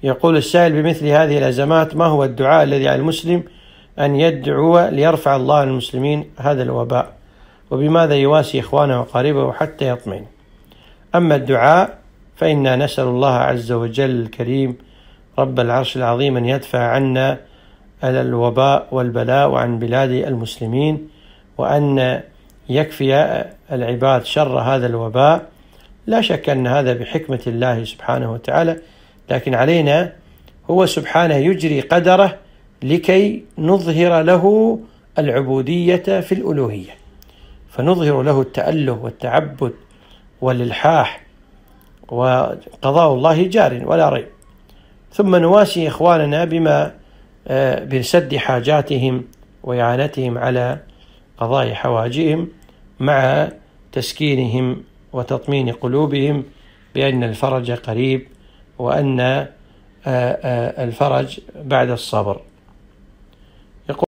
يقول السائل: بمثل هذه الأزمات ما هو الدعاء الذي على المسلم أن يدعو ليرفع الله عن المسلمين هذا الوباء، وبماذا يواسي إخوانه وقريبه حتى يطمئن؟ أما الدعاء فإنا نسأل الله عز وجل الكريم رب العرش العظيم أن يدفع عنا الوباء والبلاء وعن بلاد المسلمين، وأن يكفي العباد شر هذا الوباء. لا شك أن هذا بحكمة الله سبحانه وتعالى، لكن علينا هو سبحانه يجري قدره لكي نظهر له العبودية في الألوهية، فنظهر له التأله والتعبد والإلحاح، وقضاء الله جار ولا ريب. ثم نواسي إخواننا بما بسد حاجاتهم وإعانتهم على قضاء حوائجهم، مع تسكينهم وتطمين قلوبهم بأن الفرج قريب، وأن الفرج بعد الصبر.